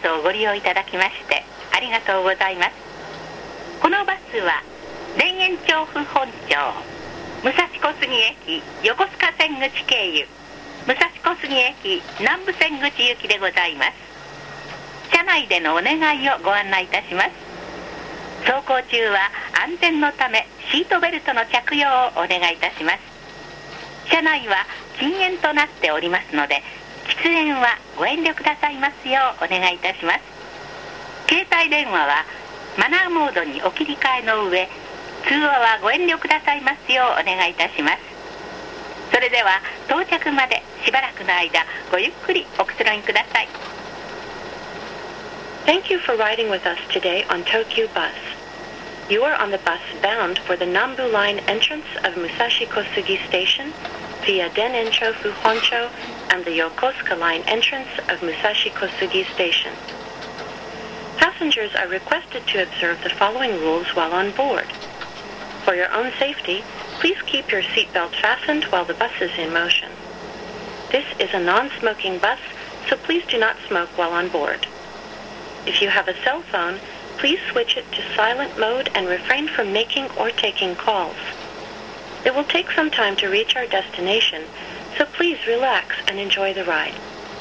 スをご利用いただきましてありがとうございます。このバスは田園調布本町武蔵小杉駅横須賀線口経由武蔵小杉駅南部線口行きでございます。車内でのお願いをご案内いたします。走行中は安全のためシートベルトの着用をお願いいたします。車内は禁煙となっておりますので喫煙はご遠慮くださいますようお願いいたします。携帯電話はマナーモードにお切り替えの上通話はご遠慮くださいますようお願いいたします。それでは到着までしばらくの間ごゆっくりおくつろぎください。 Thank you for riding with us today on Tokyu Bus. You are on the bus bound for the Nambu Line entrance of Musashi Kosugi Station via Den-en-Chofu Honcho and the Yokosuka Line entrance of Musashi Kosugi Station. Passengers are requested to observe the following rules while on board. For your own safety, please keep your seatbelt fastened while the bus is in motion. This is a non-smoking bus, so please do not smoke while on board. If you have a cell phone, please switch it to silent mode and refrain from making or taking calls. It will take some time to reach our destination, so please relax and enjoy the ride.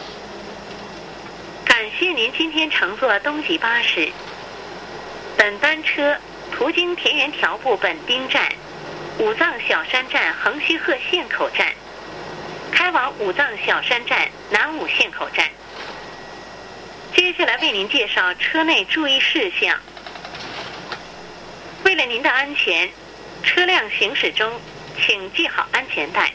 感谢您今天乘坐东极巴士。本班车途经田园调布本町站、武藏小山站横须贺线口站，开往武藏小山站南武线口站。接下来为您介绍车内注意事项。为了您的安全，车辆行驶中请系好安全带。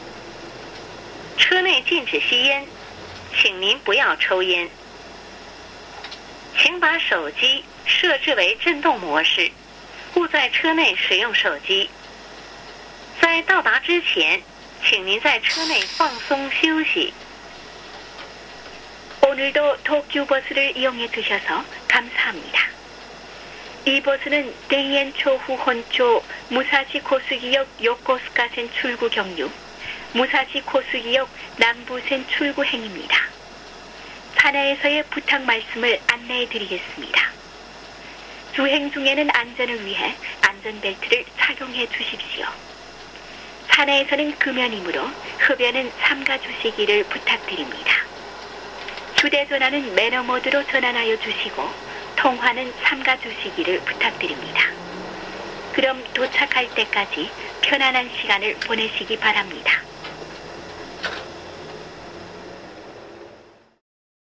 车内禁止吸烟，请您不要抽烟。请把手机设置为震动模式，勿在车内使用手机。在到达之前，请您在车内放松休息。 오늘도 도쿄 버스를 이용해 주셔서 감사합니다. 이 버스는 대현 초후 혼초 무사시 고수기역 요코스카센 출구 경유, 무사시 고수기역 남부센 출구행입니다. 산하에서의 부탁 말씀을 안내해 드리겠습니다. 주행 중에는 안전을 위해 안전벨트를 착용해 주십시오. 산하에서는 금연이므로 흡연은 삼가 주시기를 부탁드립니다. 휴대전화는 매너 모드로 전환하여 주시고 통화는 삼가 주시기를 부탁드립니다. 그럼 도착할 때까지 편안한 시간을 보내시기 바랍니다.